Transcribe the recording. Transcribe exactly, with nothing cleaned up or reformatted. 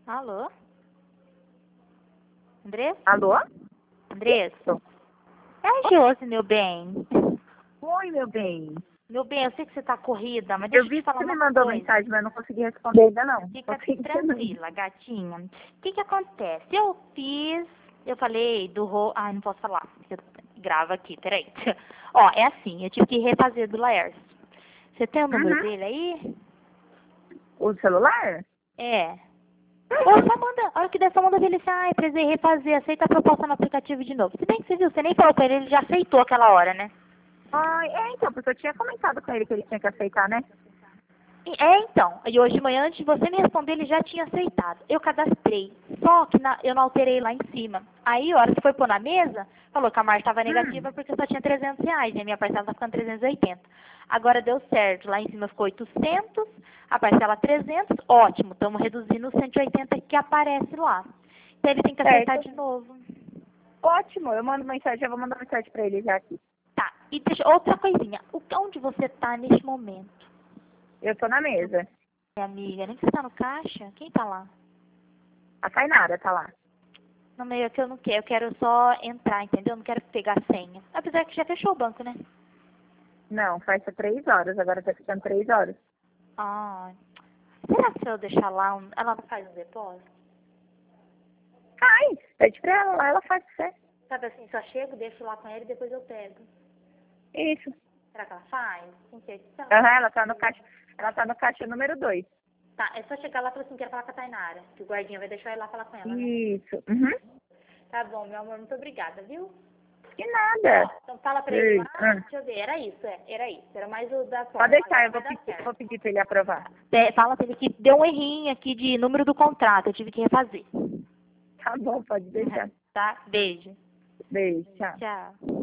Alô? Andressa? Alô? Andressa? É a Josi, meu bem. Oi, meu bem. Meu bem, eu sei que você tá corrida, mas deixa Eu eu vi te que falar você me uma mandou coisa. mensagem, mas eu não consegui responder ainda não. Fica Consegui tranquila, gatinha. O que que acontece? Eu fiz, eu falei do ro... Ah, não posso falar, porque eu gravo aqui, peraí. Ó, é assim, eu tive que refazer do Laércio. Você tem o número Uhum. dele aí? O celular? É. Ou só manda, a hora que der, só manda ele assim, ai, precisei refazer, aceita a proposta no aplicativo de novo. Se bem que você viu, você nem falou com ele, ele já aceitou aquela hora, né? Ai, é, então, porque eu tinha comentado com ele que ele tinha que aceitar, né? E- É, então, e hoje de manhã, antes de você me responder, ele já tinha aceitado. Eu cadastrei, só que na- eu não alterei lá em cima. Aí, a hora que foi pôr na mesa, falou que a margem estava Hum, negativa porque só tinha trezentos reais, e a minha parcela está ficando trezentos e oitenta. Agora deu certo, lá em cima ficou oitocentos, a parcela trezentos, ótimo, estamos reduzindo os cento e oitenta que aparece lá. Então, ele tem que aceitar certo. de novo. Ótimo, eu mando mensagem, eu vou mandar mensagem pra ele já aqui. Tá, e deixa, outra coisinha, o, onde você está neste momento? Eu tô na mesa. Minha amiga, nem que você está no caixa? Quem está lá? A Tainara tá lá. No meio que eu não quero, eu quero só entrar, entendeu? Eu não quero pegar a senha. Apesar que já fechou o banco, né? Não, faz três horas, agora tá ficando três horas. Ah, será que se eu deixar lá, um, ela faz um depósito? Ai, pede pra ela lá, ela faz pra você. Sabe assim, só chego, deixo lá com ela e depois eu pego. Isso. Será que ela faz? Não sei. Se ela Aham, faz, ela tá no caixa, ela tá no caixa número dois. tá, é só chegar lá e falar assim, quero falar com a Tainara. Que o guardinha vai deixar eu ir lá falar com ela, né? Isso. Uhum. Tá bom, meu amor, muito obrigada, viu? Que nada. Ó, então fala pra ele Ei, lá, ah. deixa eu ver, era isso, é, era isso. Era mais o da Pode forma. deixar, Agora eu vou vai dar pedir, certo. vou pedir pra ele aprovar. É, fala pra ele que deu um errinho aqui de número do contrato, eu tive que refazer. Tá bom, pode deixar. Tá? Beijo. Beijo, tchau. Tchau.